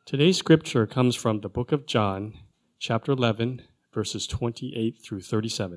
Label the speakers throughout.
Speaker 1: Today's scripture comes from the book of John, chapter 11, verses 28 through 37.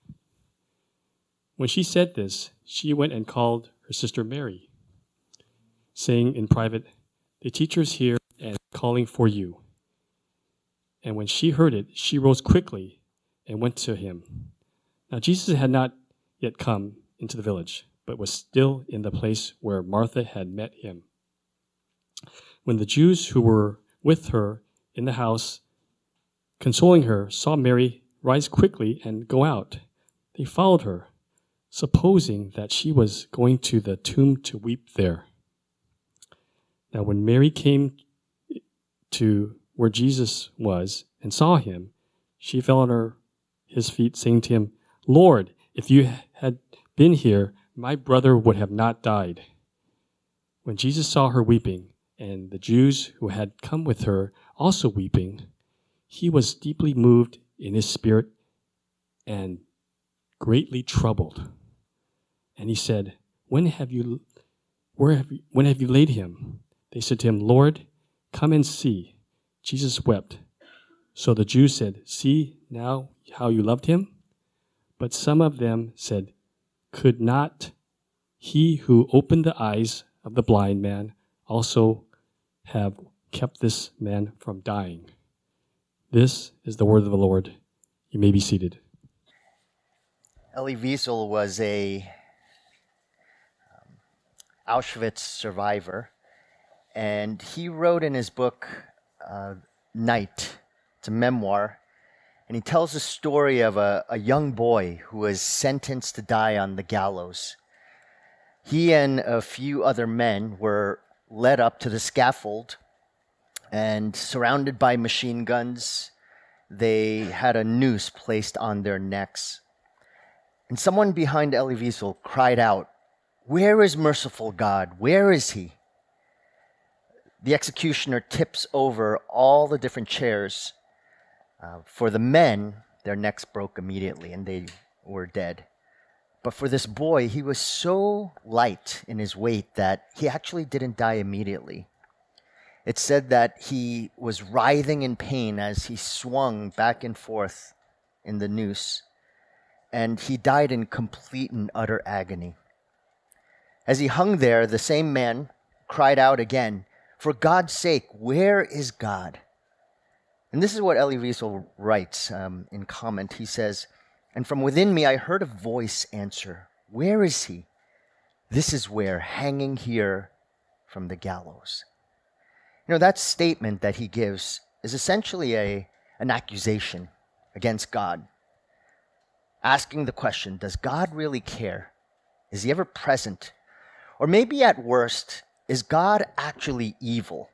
Speaker 1: When she said this, she went and called her sister Mary, saying in private, "The teacher is here and calling for you." And when she heard it, she rose quickly and went to him. Now Jesus had not yet come into the village, but was still in the place where Martha had met him. When the Jews who were with her in the house, consoling her, saw Mary rise quickly and go out, they followed her, supposing that she was going to the tomb to weep there. Now when Mary came to where Jesus was and saw him, she fell on his feet, saying to him, "Lord, if you had been here, my brother would have not died." When Jesus saw her weeping, and the Jews who had come with her also weeping, he was deeply moved in his spirit and greatly troubled. And he said, when have you laid him?" They said to him, "Lord, come and see." Jesus wept. So the Jews said, "See now how you loved him?" But some of them said, "Could not he who opened the eyes of the blind man also have kept this man from dying?" This is the word of the Lord. You may be seated.
Speaker 2: Elie Wiesel was a Auschwitz survivor, and he wrote in his book, Night, it's a memoir, and he tells the story of a young boy who was sentenced to die on the gallows. He and a few other men were led up to the scaffold, and surrounded by machine guns, they had a noose placed on their necks. And someone behind Elie Wiesel cried out, "Where is merciful God? Where is he?" The executioner tips over all the different chairs. For the men, their necks broke immediately and they were dead. But for this boy, he was so light in his weight that he actually didn't die immediately. It said that he was writhing in pain as he swung back and forth in the noose, and he died in complete and utter agony. As he hung there, the same man cried out again, "For God's sake, where is God?" And this is what Elie Wiesel writes in comment. He says, "And from within me I heard a voice answer, 'Where is he?' This is where, hanging here from the gallows." You know, that statement that he gives is essentially an accusation against God, asking the question, does God really care? Is he ever present? Or maybe at worst, is God actually evil?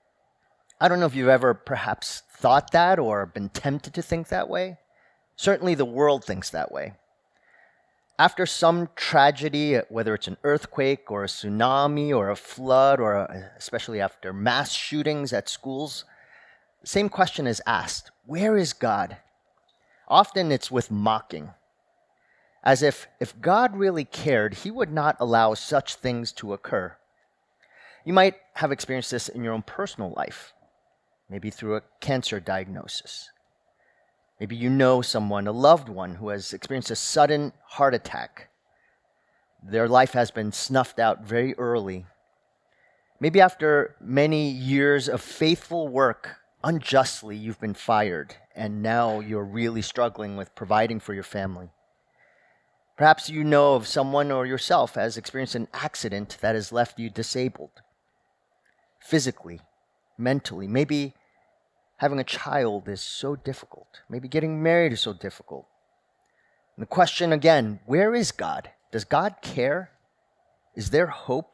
Speaker 2: I don't know if you've ever perhaps thought that or been tempted to think that way. Certainly the world thinks that way. After some tragedy, whether it's an earthquake or a tsunami or a flood, or especially after mass shootings at schools, the same question is asked, where is God? Often it's with mocking, as if God really cared, he would not allow such things to occur. You might have experienced this in your own personal life, maybe through a cancer diagnosis. Maybe you know someone, a loved one, who has experienced a sudden heart attack. Their life has been snuffed out very early. Maybe after many years of faithful work, unjustly you've been fired, and now you're really struggling with providing for your family. Perhaps you know of someone or yourself has experienced an accident that has left you disabled, physically, mentally. Maybe having a child is so difficult. Maybe getting married is so difficult. And the question again, where is God? Does God care? Is there hope?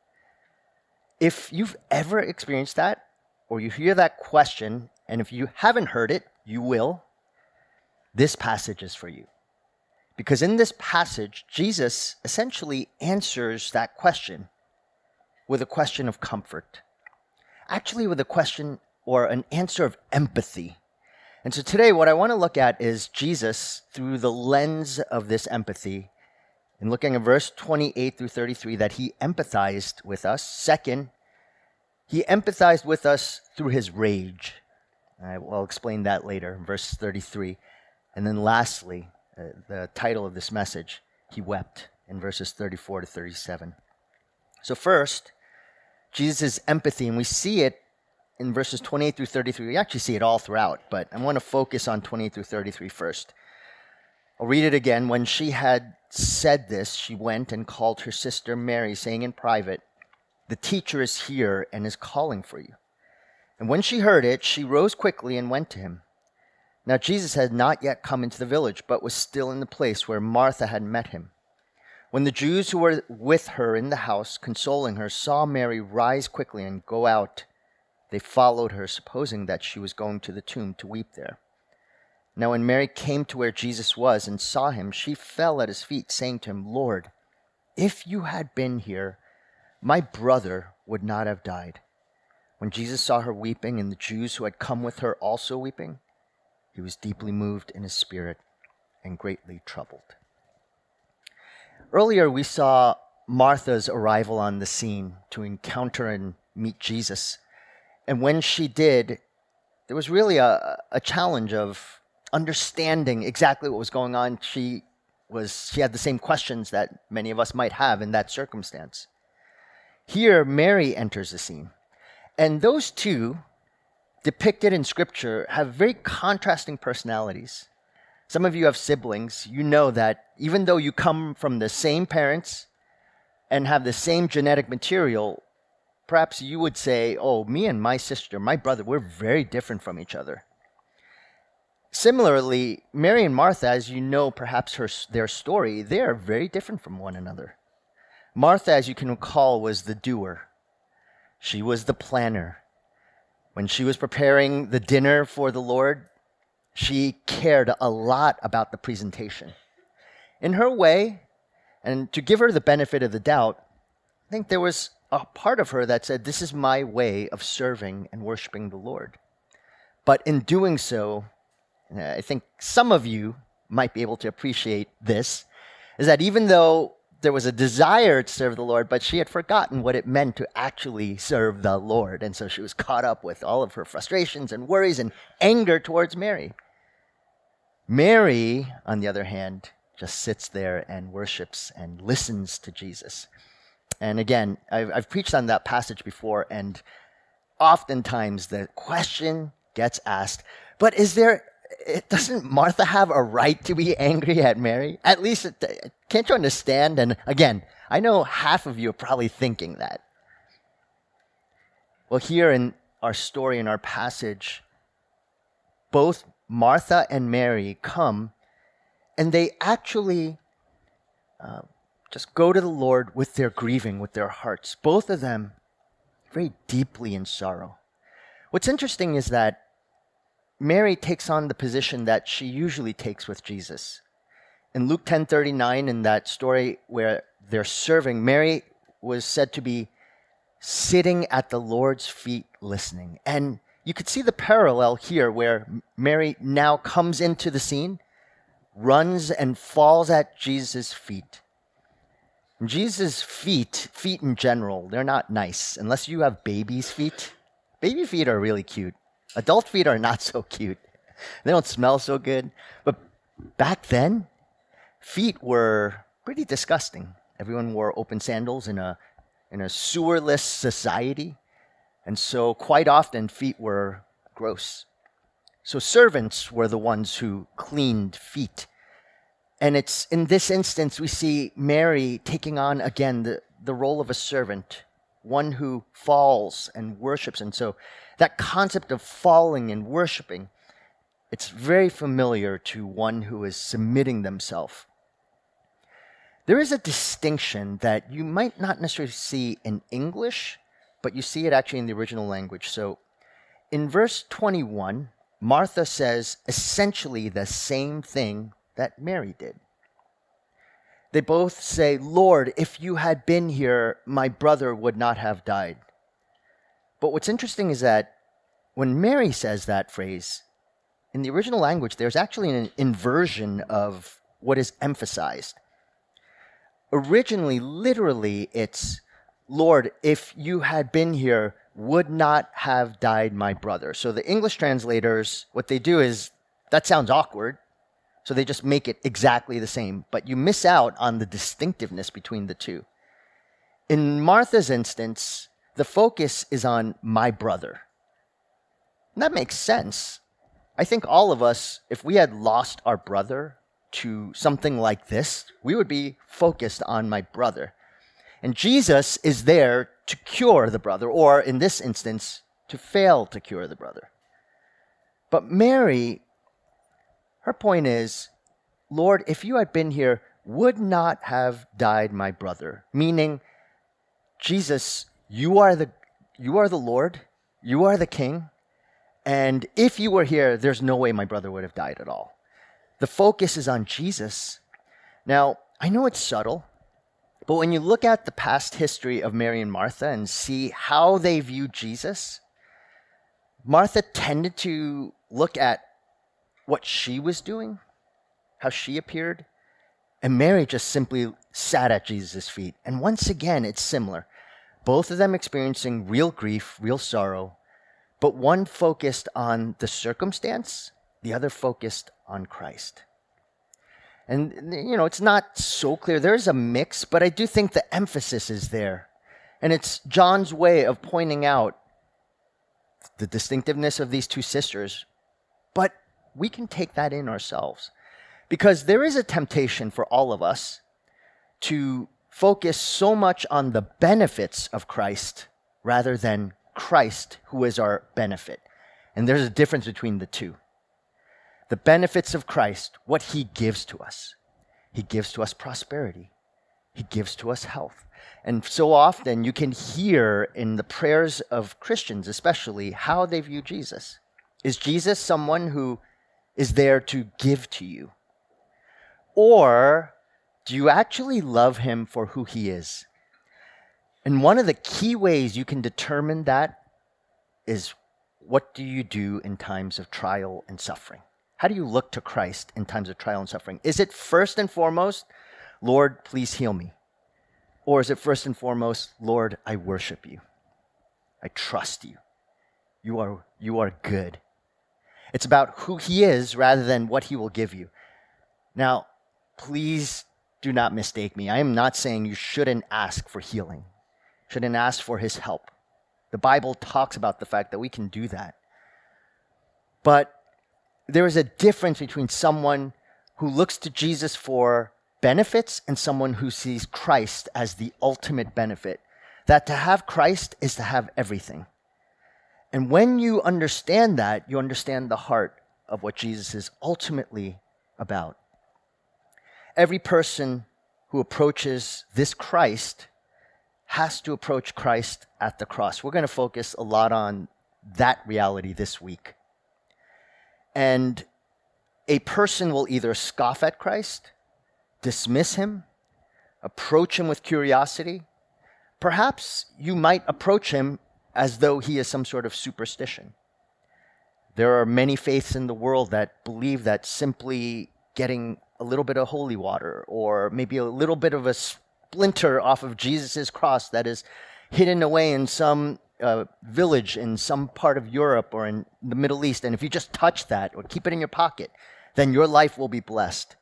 Speaker 2: If you've ever experienced that, or you hear that question, and if you haven't heard it, you will, this passage is for you. Because in this passage, Jesus essentially answers that question with a question of comfort. Actually, with a question or an answer of empathy. And so today, what I want to look at is Jesus through the lens of this empathy, and looking at verse 28 through 33, that he empathized with us. Second, He empathized with us through his rage. I'll explain that later, verse 33. And then lastly, the title of this message, he wept, in verses 34 to 37. So first, Jesus' empathy, and we see it in verses 28 through 33. We actually see it all throughout, but I want to focus on 28 through 33 first. I'll read it again. When she had said this, she went and called her sister Mary, saying in private, "The teacher is here and is calling for you." And when she heard it, she rose quickly and went to him. Now Jesus had not yet come into the village, but was still in the place where Martha had met him. When the Jews who were with her in the house, consoling her, saw Mary rise quickly and go out, they followed her, supposing that she was going to the tomb to weep there. Now when Mary came to where Jesus was and saw him, she fell at his feet, saying to him, "Lord, if you had been here, my brother would not have died." When Jesus saw her weeping, and the Jews who had come with her also weeping, he was deeply moved in his spirit and greatly troubled. Earlier, we saw Martha's arrival on the scene to encounter and meet Jesus. And when she did, there was really a challenge of understanding exactly what was going on. She had the same questions that many of us might have in that circumstance. Here, Mary enters the scene. And those two, depicted in Scripture, have very contrasting personalities. Some of you have siblings. You know that even though you come from the same parents and have the same genetic material, perhaps you would say, "Oh, me and my sister, my brother, we're very different from each other." Similarly, Mary and Martha, as you know perhaps their story, they are very different from one another. Martha, as you can recall, was the doer. She was the planner. When she was preparing the dinner for the Lord, she cared a lot about the presentation. In her way, and to give her the benefit of the doubt, I think there was a part of her that said, "This is my way of serving and worshiping the Lord." But in doing so, I think some of you might be able to appreciate this, is that even though there was a desire to serve the Lord, but she had forgotten what it meant to actually serve the Lord. And so she was caught up with all of her frustrations and worries and anger towards Mary. Mary, on the other hand, just sits there and worships and listens to Jesus. And again, I've preached on that passage before, and oftentimes the question gets asked, but doesn't Martha have a right to be angry at Mary? At least, can't you understand? And again, I know half of you are probably thinking that. Well, here in our story, in our passage, both Martha and Mary come, and they actually just go to the Lord with their grieving, with their hearts. Both of them very deeply in sorrow. What's interesting is that Mary takes on the position that she usually takes with Jesus. In Luke 10:39, in that story where they're serving, Mary was said to be sitting at the Lord's feet listening. And you could see the parallel here where Mary now comes into the scene, runs and falls at Jesus' feet. And Jesus' feet in general, they're not nice unless you have baby's feet. Baby feet are really cute. Adult feet are not so cute. They don't smell so good. But back then, feet were pretty disgusting. Everyone wore open sandals in a sewerless society. And so quite often, feet were gross. So servants were the ones who cleaned feet. And it's in this instance, we see Mary taking on again the role of a servant, one who falls and worships. And so that concept of falling and worshiping, it's very familiar to one who is submitting themselves. There is a distinction that you might not necessarily see in English, but you see it actually in the original language. So in verse 21, Martha says essentially the same thing that Mary did. They both say, "Lord, if you had been here, my brother would not have died." But what's interesting is that when Mary says that phrase, in the original language, there's actually an inversion of what is emphasized. Originally, literally, it's, "Lord, if you had been here, would not have died my brother. So the English translators, what they do is, that sounds awkward, so they just make it exactly the same. But you miss out on the distinctiveness between the two. In Martha's instance, the focus is on my brother. And that makes sense. I think all of us, if we had lost our brother to something like this, we would be focused on my brother. And Jesus is there to cure the brother, or in this instance, to fail to cure the brother. But Mary, her point is, Lord, if you had been here, would not have died my brother. Meaning, Jesus, you are the Lord, you are the King, and if you were here, there's no way my brother would have died at all. The focus is on Jesus. Now, I know it's subtle, but when you look at the past history of Mary and Martha and see how they viewed Jesus, Martha tended to look at what she was doing, how she appeared, and Mary just simply sat at Jesus' feet. And once again, it's similar. Both of them experiencing real grief, real sorrow, but one focused on the circumstance, the other focused on Christ. And, it's not so clear. There's a mix, but I do think the emphasis is there. And it's John's way of pointing out the distinctiveness of these two sisters, but we can take that in ourselves. Because there is a temptation for all of us to focus so much on the benefits of Christ rather than Christ, who is our benefit. And there's a difference between the two. The benefits of Christ, what he gives to us. He gives to us prosperity. He gives to us health. And so often you can hear in the prayers of Christians especially how they view Jesus. Is Jesus someone who is there to give to you? Or do you actually love him for who he is? And one of the key ways you can determine that is, what do you do in times of trial and suffering? How do you look to Christ in times of trial and suffering? Is it first and foremost, Lord, please heal me? Or is it first and foremost, Lord, I worship you. I trust you. You are good. It's about who he is rather than what he will give you. Now, please do not mistake me. I am not saying you shouldn't ask for healing, shouldn't ask for his help. The Bible talks about the fact that we can do that. But there is a difference between someone who looks to Jesus for benefits and someone who sees Christ as the ultimate benefit. That to have Christ is to have everything. And when you understand that, you understand the heart of what Jesus is ultimately about. Every person who approaches this Christ has to approach Christ at the cross. We're going to focus a lot on that reality this week. And a person will either scoff at Christ, dismiss him, approach him with curiosity. Perhaps you might approach him as though he is some sort of superstition. There are many faiths in the world that believe that simply getting a little bit of holy water or maybe a little bit of a splinter off of Jesus' cross that is hidden away in some village in some part of Europe or in the Middle East, and if you just touch that or keep it in your pocket, then your life will be blessed.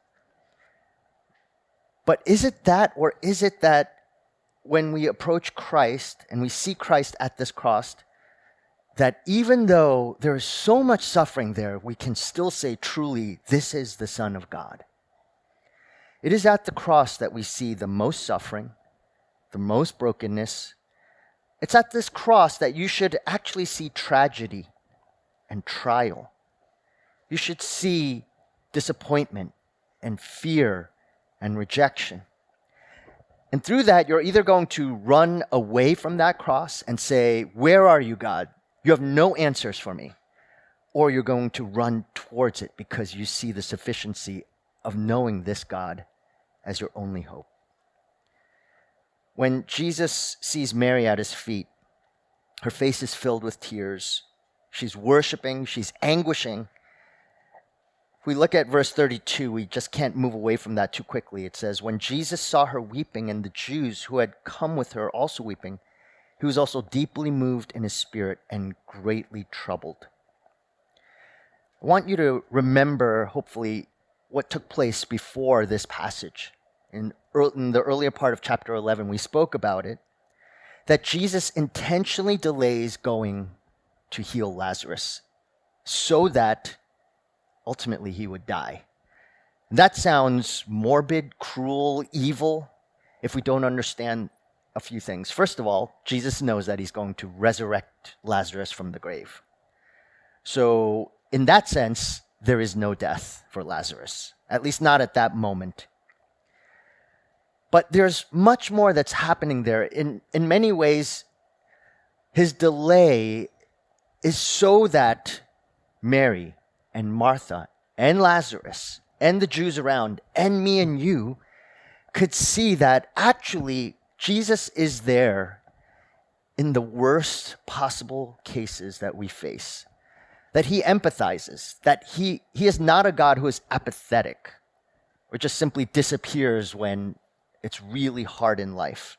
Speaker 2: But is it that, or is it that when we approach Christ and we see Christ at this cross, that even though there is so much suffering there, we can still say truly, this is the Son of God? It is at the cross that we see the most suffering, the most brokenness. It's at this cross that you should actually see tragedy and trial. You should see disappointment and fear and rejection. And through that, you're either going to run away from that cross and say, where are you, God? You have no answers for me. Or you're going to run towards it because you see the sufficiency of knowing this God as your only hope. When Jesus sees Mary at his feet, her face is filled with tears. She's worshiping, she's anguishing. If we look at verse 32, we just can't move away from that too quickly. It says, when Jesus saw her weeping and the Jews who had come with her also weeping, He was also deeply moved in his spirit and greatly troubled. I want you to remember, hopefully, what took place before this passage. In the earlier part of chapter 11, we spoke about it, that Jesus intentionally delays going to heal Lazarus so that ultimately he would die. That sounds morbid, cruel, evil, if we don't understand a few things. First of all, Jesus knows that he's going to resurrect Lazarus from the grave. So, in that sense, there is no death for Lazarus, at least not at that moment. But there's much more that's happening there. In many ways, his delay is so that Mary and Martha and Lazarus and the Jews around and me and you could see that actually Jesus is there in the worst possible cases that we face. That he empathizes, that he is not a God who is apathetic or just simply disappears when it's really hard in life.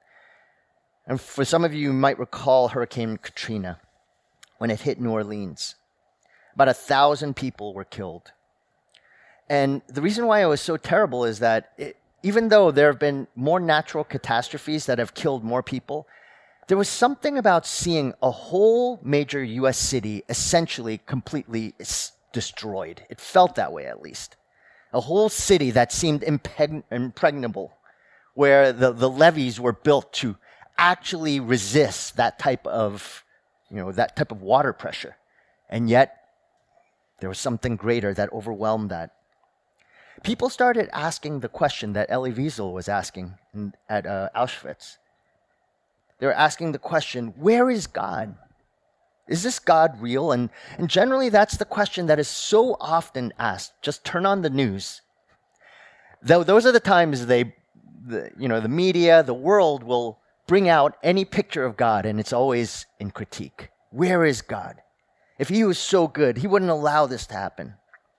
Speaker 2: And for some of you might recall Hurricane Katrina when it hit New Orleans. About 1,000 people were killed. And the reason why it was so terrible is that even though there have been more natural catastrophes that have killed more people, there was something about seeing a whole major U.S. city essentially completely destroyed. It felt that way, at least. A whole city that seemed impregnable, where the levees were built to actually resist that type of water pressure. And yet, there was something greater that overwhelmed that. People started asking the question that Elie Wiesel was asking at Auschwitz. They were asking the question, where is God? Is this God real? And generally, that's the question that is so often asked. Just turn on the news. Those are the times the media, the world will bring out any picture of God, and it's always in critique. Where is God? If he was so good, he wouldn't allow this to happen.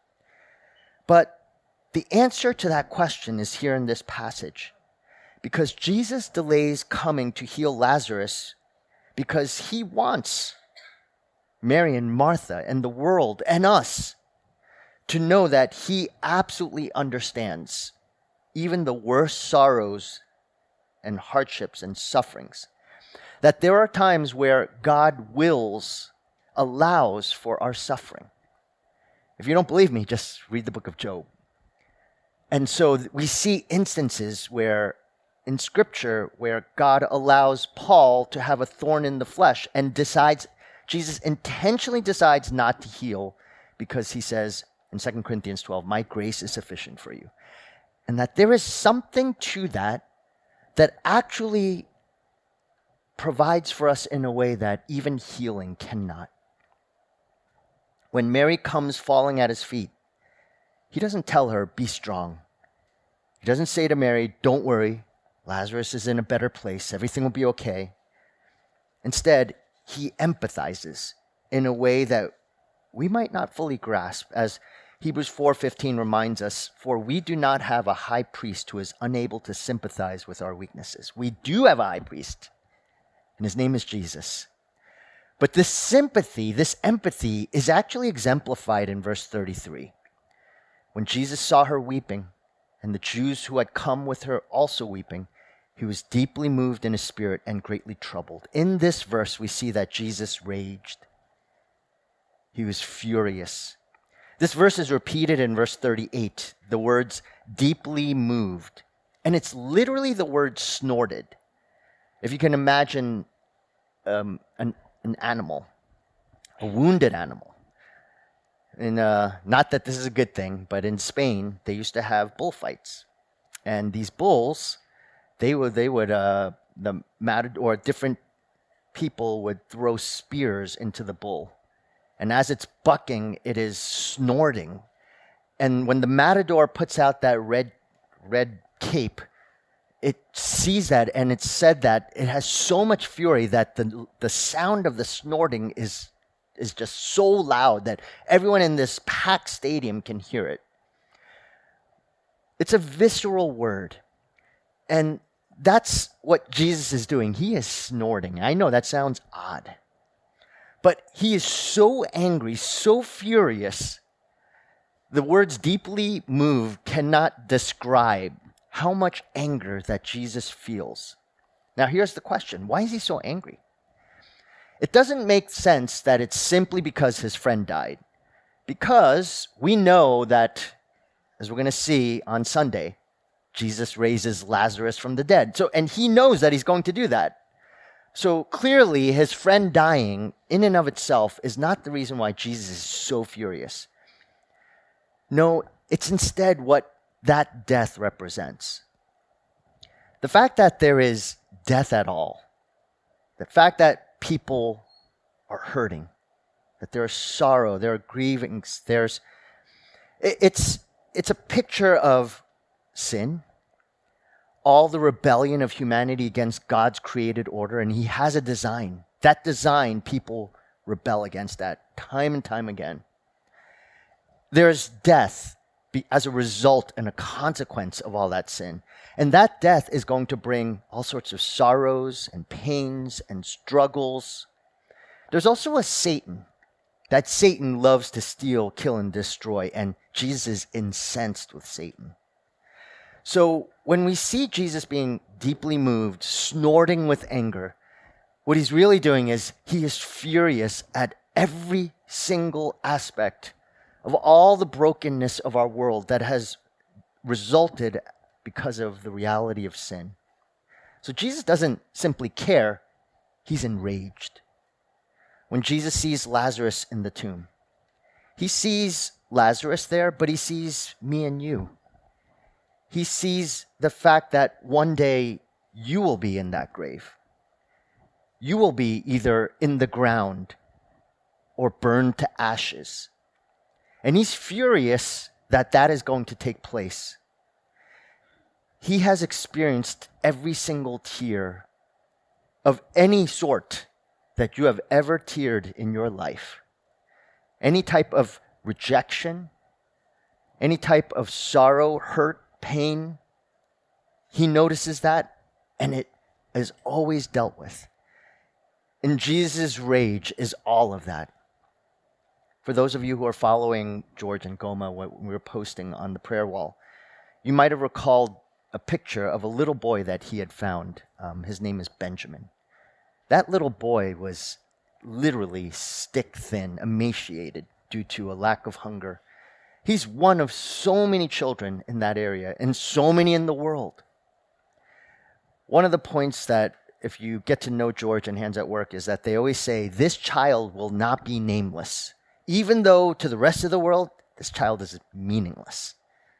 Speaker 2: But the answer to that question is here in this passage. Because Jesus delays coming to heal Lazarus because he wants Mary and Martha and the world and us to know that he absolutely understands even the worst sorrows and hardships and sufferings. That there are times where God allows for our suffering. If you don't believe me, just read the book of Job. And so we see instances in Scripture where God allows Paul to have a thorn in the flesh and Jesus intentionally decides not to heal because he says in 2 Corinthians 12, my grace is sufficient for you. And that there is something to that actually provides for us in a way that even healing cannot. When Mary comes falling at his feet, he doesn't tell her, be strong. He doesn't say to Mary, don't worry, Lazarus is in a better place, everything will be okay. Instead, he empathizes in a way that we might not fully grasp, as Hebrews 4:15 reminds us, for we do not have a high priest who is unable to sympathize with our weaknesses. We do have a high priest, and his name is Jesus. But this sympathy, this empathy, is actually exemplified in verse 33. When Jesus saw her weeping, and the Jews who had come with her also weeping, he was deeply moved in his spirit and greatly troubled. In this verse, we see that Jesus raged. He was furious. This verse is repeated in verse 38, the words deeply moved. And it's literally the word snorted. If you can imagine an animal, a wounded animal. And not that this is a good thing, but in Spain, they used to have bullfights. And these bulls, the matador, different people would throw spears into the bull. And as it's bucking, it is snorting. And when the matador puts out that red cape, it sees that, and it's said that it has so much fury that the sound of the snorting is just so loud that everyone in this packed stadium can hear it. It's a visceral word. And that's what Jesus is doing. He is snorting. I know that sounds odd. But he is so angry, so furious. The words deeply moved cannot describe how much anger that Jesus feels. Now, here's the question. Why is he so angry? It doesn't make sense that it's simply because his friend died. Because we know that, as we're going to see on Sunday, Jesus raises Lazarus from the dead. And he knows that he's going to do that. So clearly, his friend dying in and of itself is not the reason why Jesus is so furious. No, it's instead what that death represents. The fact that there is death at all, the fact that people are hurting, that there is sorrow, there are grievings, it's a picture of sin, all the rebellion of humanity against God's created order, and he has a design. That design, people rebel against that time and time again. There's death as a result and a consequence of all that sin. And that death is going to bring all sorts of sorrows and pains and struggles. There's also a Satan. That Satan loves to steal, kill, and destroy. And Jesus is incensed with Satan. So when we see Jesus being deeply moved, snorting with anger, what he's really doing is he is furious at every single aspect of all the brokenness of our world that has resulted because of the reality of sin. So Jesus doesn't simply care, he's enraged. When Jesus sees Lazarus in the tomb, he sees Lazarus there, but he sees me and you. He sees the fact that one day you will be in that grave. You will be either in the ground or burned to ashes. And he's furious that that is going to take place. He has experienced every single tear of any sort that you have ever teared in your life. Any type of rejection, any type of sorrow, hurt, pain, he notices that, and it is always dealt with. And Jesus' rage is all of that. For those of you who are following George and Goma, what we were posting on the prayer wall, you might have recalled a picture of a little boy that he had found. His name is Benjamin. That little boy was literally stick thin, emaciated due to a lack of hunger. He's one of so many children in that area and so many in the world. One of the points that, if you get to know George and Hands at Work, is that they always say, this child will not be nameless. Even though to the rest of the world, this child is meaningless.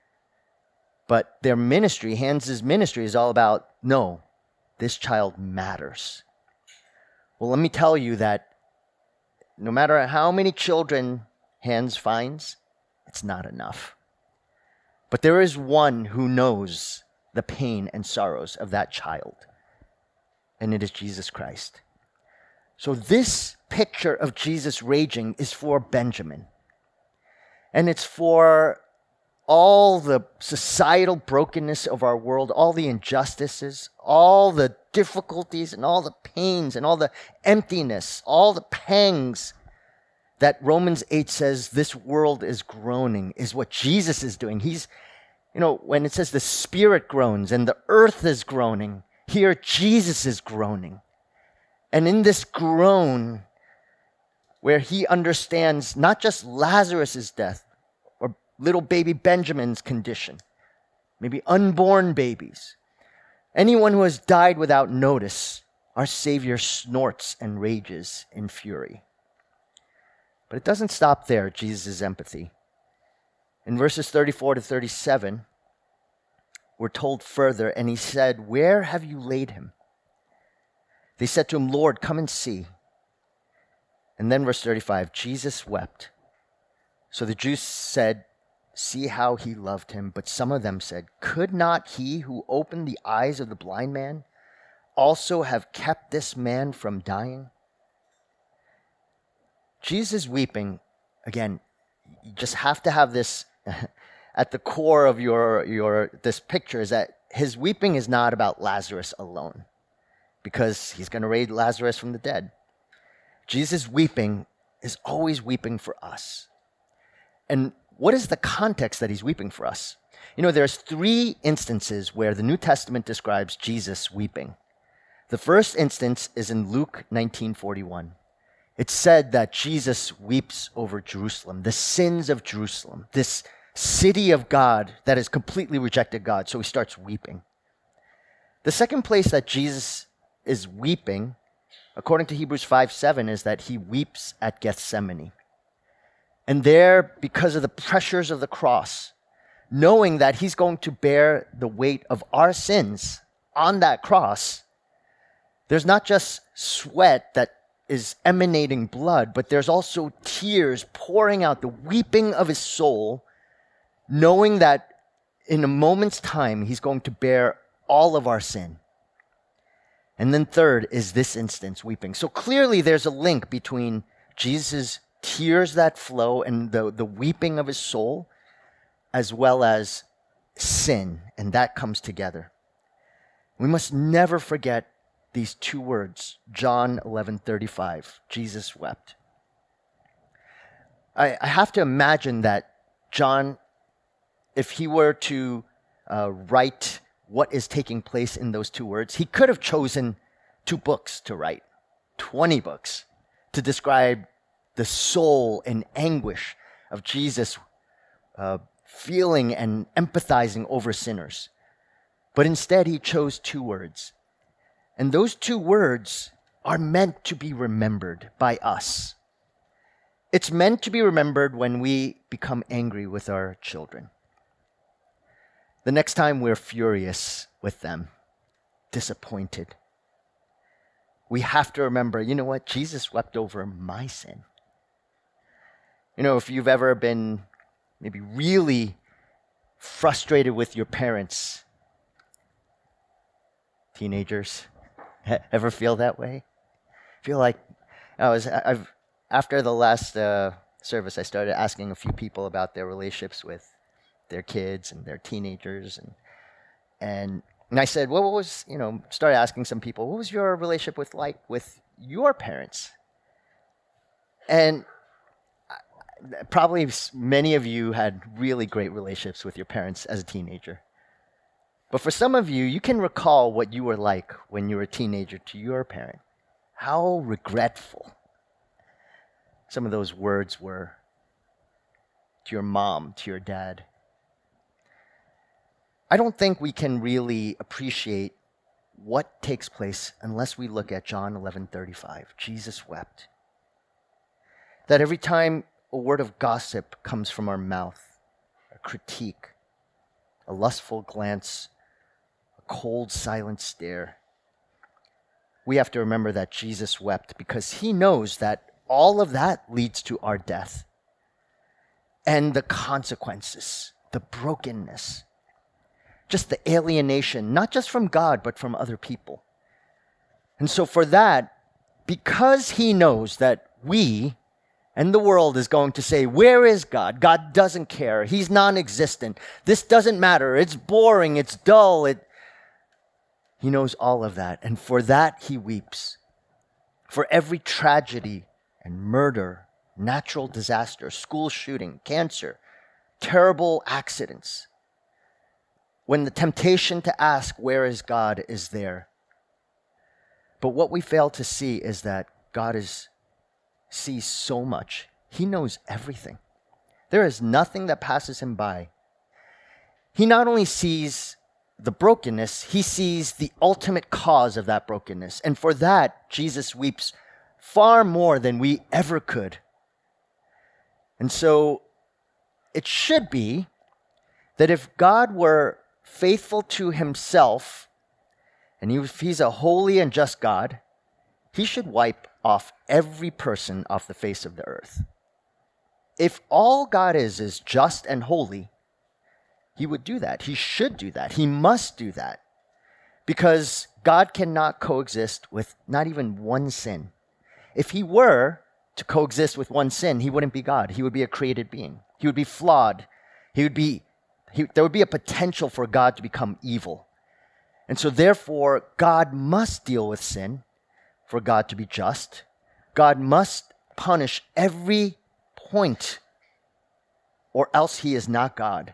Speaker 2: But their ministry, Hands' ministry, is all about, no, this child matters. Well, let me tell you that no matter how many children Hands finds, it's not enough. But there is one who knows the pain and sorrows of that child, and it is Jesus Christ. So this picture of Jesus raging is for Benjamin. And it's for all the societal brokenness of our world, all the injustices, all the difficulties and all the pains and all the emptiness, all the pangs that Romans 8 says this world is groaning, is what Jesus is doing. He's, when it says the spirit groans and the earth is groaning, here Jesus is groaning. And in this groan, where he understands not just Lazarus' death or little baby Benjamin's condition, maybe unborn babies, anyone who has died without notice, our Savior snorts and rages in fury. But it doesn't stop there, Jesus' empathy. In verses 34 to 37, we're told further, and he said, "Where have you laid him?" They said to him, "Lord, come and see." And then verse 35, Jesus wept. So the Jews said, "See how he loved him." But some of them said, "Could not he who opened the eyes of the blind man also have kept this man from dying?" Jesus weeping, again, you just have to have this at the core of your this picture, is that his weeping is not about Lazarus alone, because he's going to raise Lazarus from the dead. Jesus' weeping is always weeping for us. And what is the context that he's weeping for us? You know, there's 3 instances where the New Testament describes Jesus weeping. The first instance is in Luke 19:41. It's said that Jesus weeps over Jerusalem, the sins of Jerusalem, this city of God that has completely rejected God. So he starts weeping. The second place that Jesus is weeping, according to Hebrews 5:7, is that he weeps at Gethsemane. And there, because of the pressures of the cross, knowing that he's going to bear the weight of our sins on that cross, there's not just sweat that is emanating blood, but there's also tears pouring out, the weeping of his soul, knowing that in a moment's time, he's going to bear all of our sin. And then third is this instance, weeping. So clearly there's a link between Jesus' tears that flow and the weeping of his soul, as well as sin, and that comes together. We must never forget these 2 words, John 11:35, Jesus wept. I have to imagine that John, if he were to write what is taking place in those 2 words, he could have chosen 2 books to write, 20 books, to describe the soul and anguish of Jesus feeling and empathizing over sinners. But instead, he chose 2 words. And those 2 words are meant to be remembered by us. It's meant to be remembered when we become angry with our children. The next time we're furious with them, disappointed, we have to remember, you know what? Jesus wept over my sin. You know, if you've ever been maybe really frustrated with your parents, teenagers, ever feel that way? Feel like after the last service, I started asking a few people about their relationships with their kids and their teenagers, and I said, what was, started asking some people, what was your relationship with your parents? And probably many of you had really great relationships with your parents as a teenager. But for some of you, you can recall what you were like when you were a teenager to your parent. How regretful some of those words were to your mom, to your dad. I don't think we can really appreciate what takes place unless we look at John 11:35. Jesus wept. That every time a word of gossip comes from our mouth, a critique, a lustful glance, a cold, silent stare, we have to remember that Jesus wept because he knows that all of that leads to our death and the consequences, the brokenness, just the alienation, not just from God, but from other people. And so for that, because he knows that we and the world is going to say, where is God? God doesn't care. He's non-existent. This doesn't matter. It's boring. It's dull. He knows all of that. And for that, he weeps. For every tragedy and murder, natural disaster, school shooting, cancer, terrible accidents, when the temptation to ask, where is God, is there. But what we fail to see is that God sees so much. He knows everything. There is nothing that passes him by. He not only sees the brokenness, he sees the ultimate cause of that brokenness. And for that, Jesus weeps far more than we ever could. And so it should be that if God were faithful to himself, and if he's a holy and just God, he should wipe off every person off the face of the earth. If all God is just and holy, he would do that. He should do that. He must do that. Because God cannot coexist with not even one sin. If he were to coexist with one sin, he wouldn't be God. He would be a created being. He would be flawed. There would be a potential for God to become evil. And so therefore, God must deal with sin for God to be just. God must punish every point, or else he is not God.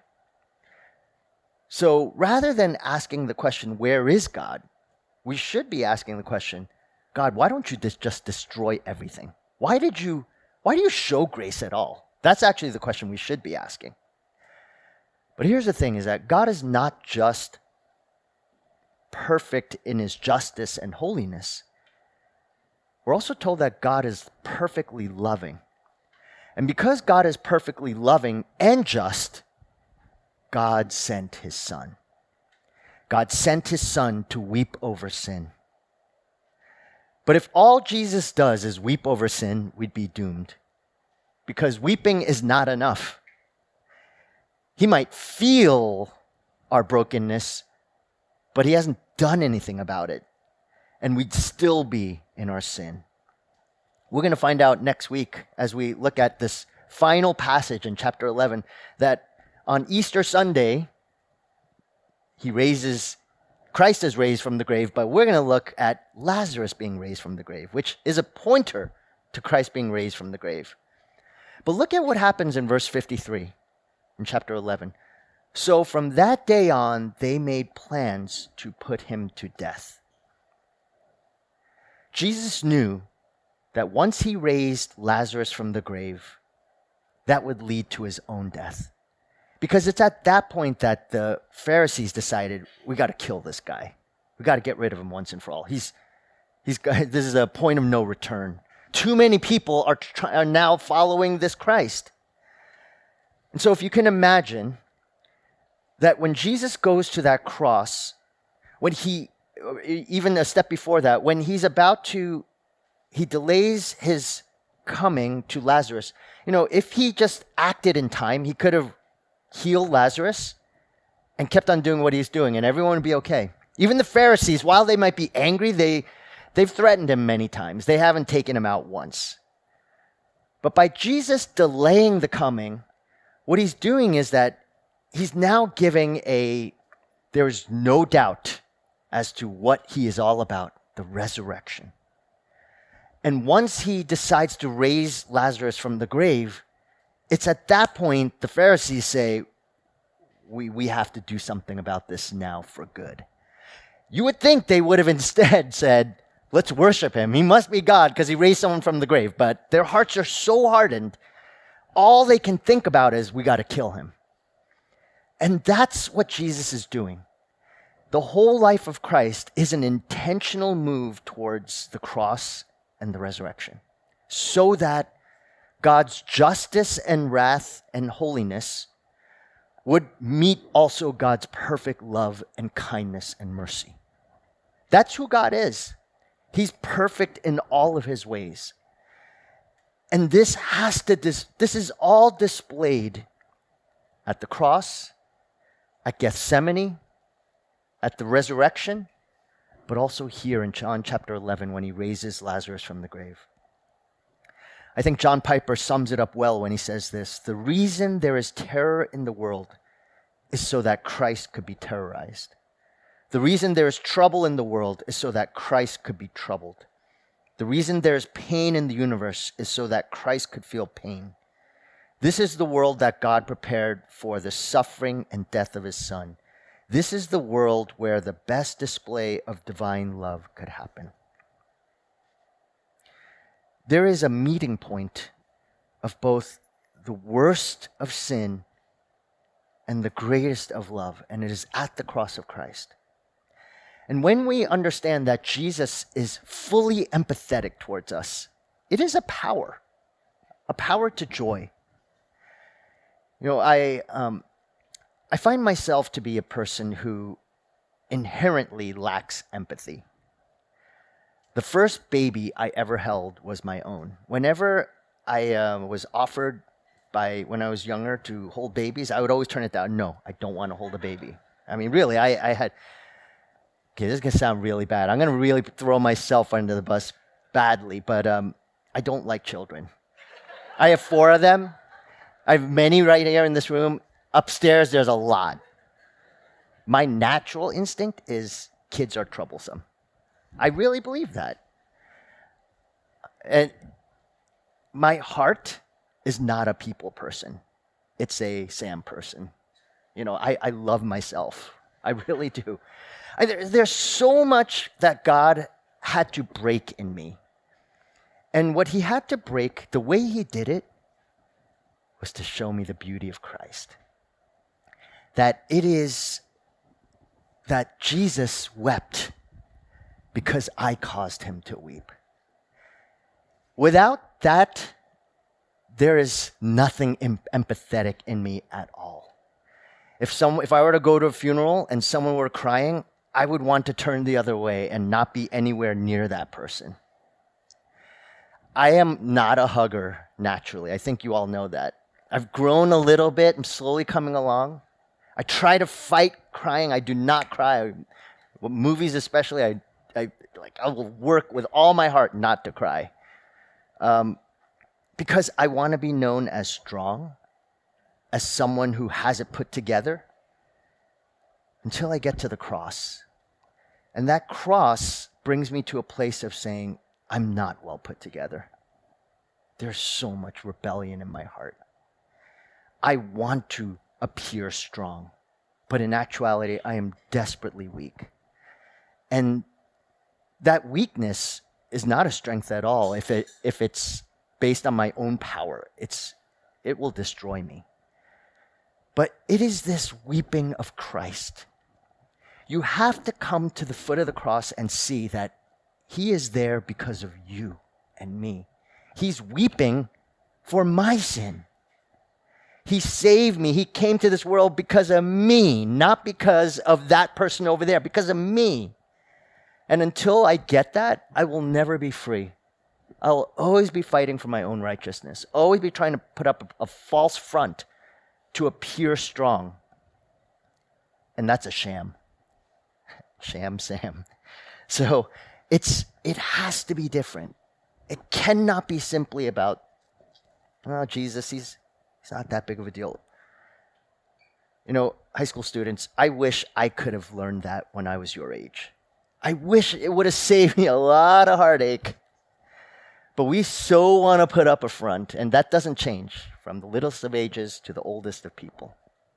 Speaker 2: So rather than asking the question, where is God? We should be asking the question, God, why don't you just destroy everything? Why do you show grace at all? That's actually the question we should be asking. But here's the thing, is that God is not just perfect in his justice and holiness. We're also told that God is perfectly loving. And because God is perfectly loving and just, God sent his Son. God sent his Son to weep over sin. But if all Jesus does is weep over sin, we'd be doomed. Because weeping is not enough. He might feel our brokenness, but he hasn't done anything about it. And we'd still be in our sin. We're going to find out next week as we look at this final passage in chapter 11 that on Easter Sunday, Christ is raised from the grave, but we're going to look at Lazarus being raised from the grave, which is a pointer to Christ being raised from the grave. But look at what happens in verse 53 in chapter 11. So from that day on, they made plans to put him to death. Jesus knew that once he raised Lazarus from the grave, that would lead to his own death. Because it's at that point that the Pharisees decided, we got to kill this guy. We got to get rid of him once and for all. This is a point of no return. Too many people are now following this Christ. And so if you can imagine that when Jesus goes to that cross, even a step before that, when he delays his coming to Lazarus. If he just acted in time, he could have healed Lazarus and kept on doing what he's doing, and everyone would be okay. Even the Pharisees, while they might be angry, they've threatened him many times. They haven't taken him out once. But by Jesus delaying the coming, what he's doing is that he's now giving there's no doubt as to what he is all about, the resurrection. And once he decides to raise Lazarus from the grave, it's at that point the Pharisees say, we have to do something about this now for good. You would think they would have instead said, let's worship him. He must be God because he raised someone from the grave. But their hearts are so hardened, all they can think about is, we got to kill him. And that's what Jesus is doing. The whole life of Christ is an intentional move towards the cross and the resurrection, so that God's justice and wrath and holiness would meet also God's perfect love and kindness and mercy. That's who God is. He's perfect in all of his ways. And this is all displayed at the cross, at Gethsemane, at the resurrection, but also here in John chapter 11 when he raises Lazarus from the grave. I think John Piper sums it up well when he says this: the reason there is terror in the world is so that Christ could be terrorized. The reason there is trouble in the world is so that Christ could be troubled. The reason there is pain in the universe is so that Christ could feel pain. This is the world that God prepared for the suffering and death of his Son. This is the world where the best display of divine love could happen. There is a meeting point of both the worst of sin and the greatest of love, and it is at the cross of Christ. And when we understand that Jesus is fully empathetic towards us, it is a power to joy. I find myself to be a person who inherently lacks empathy. The first baby I ever held was my own. Whenever I was offered when I was younger to hold babies, I would always turn it down. No, I don't want to hold a baby. I mean, really, I had... Okay, this is going to sound really bad. I'm going to really throw myself under the bus badly, but I don't like children. I have 4 of them. I have many right here in this room. Upstairs, there's a lot. My natural instinct is kids are troublesome. I really believe that. And my heart is not a people person. It's a Sam person. I love myself. I really do. There's so much that God had to break in me. And what he had to break, the way he did it, was to show me the beauty of Christ. That it is that Jesus wept because I caused him to weep. Without that, there is nothing empathetic in me at all. If I were to go to a funeral and someone were crying, I would want to turn the other way and not be anywhere near that person. I am not a hugger naturally. I think you all know that. I've grown a little bit. I'm slowly coming along. I try to fight crying. I do not cry. Movies especially, I will work with all my heart not to cry. Because I want to be known as strong, as someone who has it put together, until I get to the cross. And that cross brings me to a place of saying, I'm not well put together. There's so much rebellion in my heart. I want to appear strong, but in actuality, I am desperately weak. And that weakness is not a strength at all. If it's based on my own power, it will destroy me. But it is this weeping of Christ. You have to come to the foot of the cross and see that he is there because of you and me. He's weeping for my sin. He saved me. He came to this world because of me, not because of that person over there, because of me. And until I get that, I will never be free. I'll always be fighting for my own righteousness, always be trying to put up a false front to appear strong. And that's a sham. Sham Sam. So it has to be different. It cannot be simply about, oh, Jesus, he's not that big of a deal. High school students, I wish I could have learned that when I was your age. I wish it would have saved me a lot of heartache. But we so want to put up a front, and that doesn't change from the littlest of ages to the oldest of people.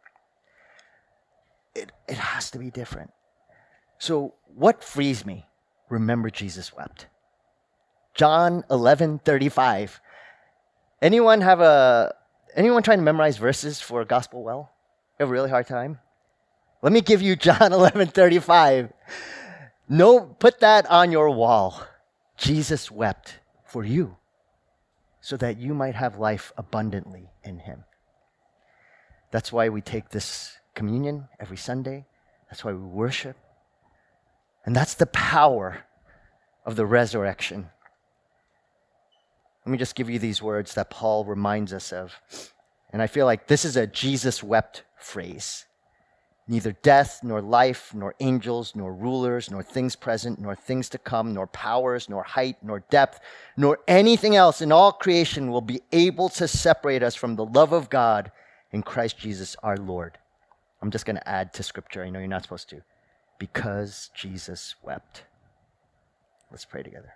Speaker 2: It has to be different. So what frees me? Remember Jesus wept. John 11:35. Anyone trying to memorize verses for gospel well? You have a really hard time? Let me give you John 11:35. No, put that on your wall. Jesus wept for you so that you might have life abundantly in him. That's why we take this communion every Sunday. That's why we worship. And that's the power of the resurrection. Let me just give you these words that Paul reminds us of. And I feel like this is a Jesus wept phrase. Neither death, nor life, nor angels, nor rulers, nor things present, nor things to come, nor powers, nor height, nor depth, nor anything else in all creation will be able to separate us from the love of God in Christ Jesus our Lord. I'm just going to add to scripture. I know you're not supposed to. Because Jesus wept. Let's pray together.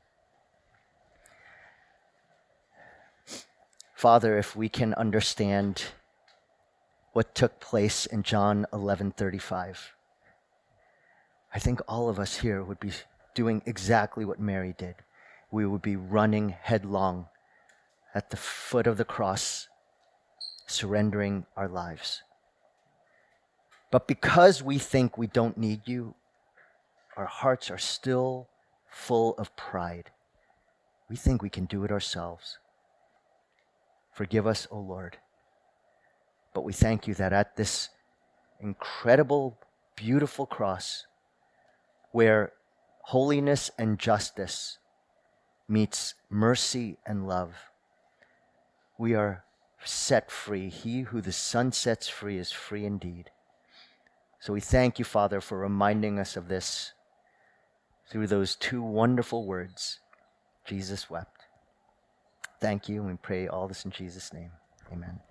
Speaker 2: Father, if we can understand what took place in John 11:35, I think all of us here would be doing exactly what Mary did. We would be running headlong at the foot of the cross, surrendering our lives. But because we think we don't need you, our hearts are still full of pride. We think we can do it ourselves. Forgive us, O Lord. But we thank you that at this incredible, beautiful cross, where holiness and justice meets mercy and love, we are set free. He who the Son sets free is free indeed. So we thank you, Father, for reminding us of this through those two wonderful words, Jesus wept. Thank you, and we pray all this in Jesus' name. Amen.